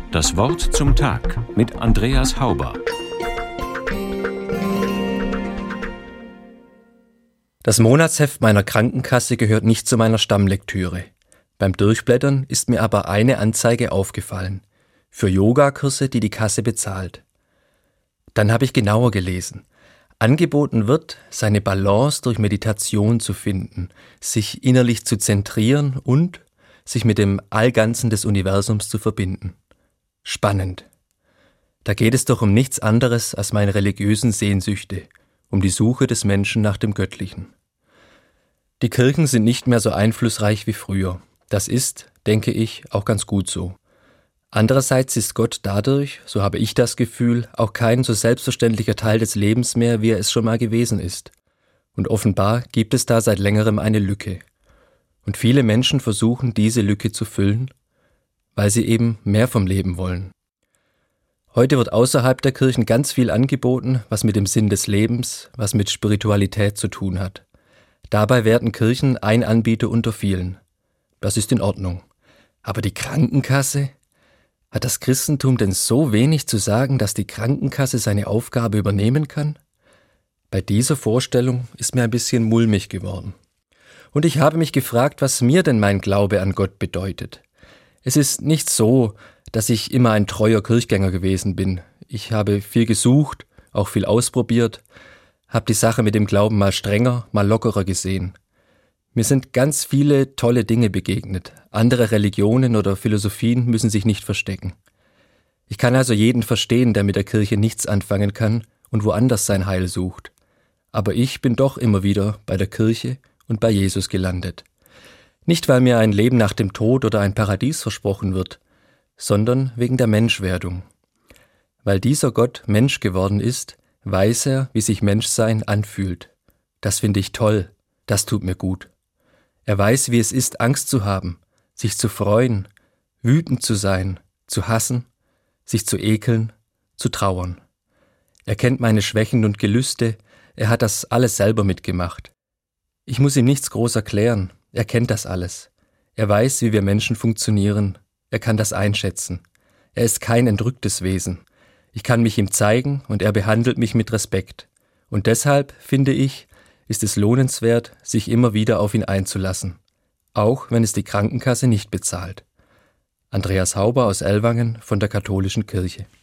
Das Wort zum Tag mit Andreas Hauber. Das Monatsheft meiner Krankenkasse gehört nicht zu meiner Stammlektüre. Beim Durchblättern ist mir aber eine Anzeige aufgefallen. Für Yogakurse, die die Kasse bezahlt. Dann habe ich genauer gelesen. Angeboten wird, seine Balance durch Meditation zu finden, sich innerlich zu zentrieren und sich mit dem Allganzen des Universums zu verbinden. Spannend. Da geht es doch um nichts anderes als meine religiösen Sehnsüchte, um die Suche des Menschen nach dem Göttlichen. Die Kirchen sind nicht mehr so einflussreich wie früher. Das ist, denke ich, auch ganz gut so. Andererseits ist Gott dadurch, so habe ich das Gefühl, auch kein so selbstverständlicher Teil des Lebens mehr, wie er es schon mal gewesen ist. Und offenbar gibt es da seit längerem eine Lücke. Und viele Menschen versuchen, diese Lücke zu füllen, weil sie eben mehr vom Leben wollen. Heute wird außerhalb der Kirchen ganz viel angeboten, was mit dem Sinn des Lebens, was mit Spiritualität zu tun hat. Dabei werden Kirchen ein Anbieter unter vielen. Das ist in Ordnung. Aber die Krankenkasse? Hat das Christentum denn so wenig zu sagen, dass die Krankenkasse seine Aufgabe übernehmen kann? Bei dieser Vorstellung ist mir ein bisschen mulmig geworden. Und ich habe mich gefragt, was mir denn mein Glaube an Gott bedeutet. Es ist nicht so, dass ich immer ein treuer Kirchgänger gewesen bin. Ich habe viel gesucht, auch viel ausprobiert, habe die Sache mit dem Glauben mal strenger, mal lockerer gesehen. Mir sind ganz viele tolle Dinge begegnet. Andere Religionen oder Philosophien müssen sich nicht verstecken. Ich kann also jeden verstehen, der mit der Kirche nichts anfangen kann und woanders sein Heil sucht. Aber ich bin doch immer wieder bei der Kirche und bei Jesus gelandet. Nicht, weil mir ein Leben nach dem Tod oder ein Paradies versprochen wird, sondern wegen der Menschwerdung. Weil dieser Gott Mensch geworden ist, weiß er, wie sich Menschsein anfühlt. Das finde ich toll, das tut mir gut. Er weiß, wie es ist, Angst zu haben, sich zu freuen, wütend zu sein, zu hassen, sich zu ekeln, zu trauern. Er kennt meine Schwächen und Gelüste, er hat das alles selber mitgemacht. Ich muss ihm nichts groß erklären, er kennt das alles. Er weiß, wie wir Menschen funktionieren, er kann das einschätzen. Er ist kein entrücktes Wesen. Ich kann mich ihm zeigen und er behandelt mich mit Respekt. Und deshalb, finde ich, ist es lohnenswert, sich immer wieder auf ihn einzulassen, auch wenn es die Krankenkasse nicht bezahlt. Andreas Hauber aus Ellwangen von der Katholischen Kirche.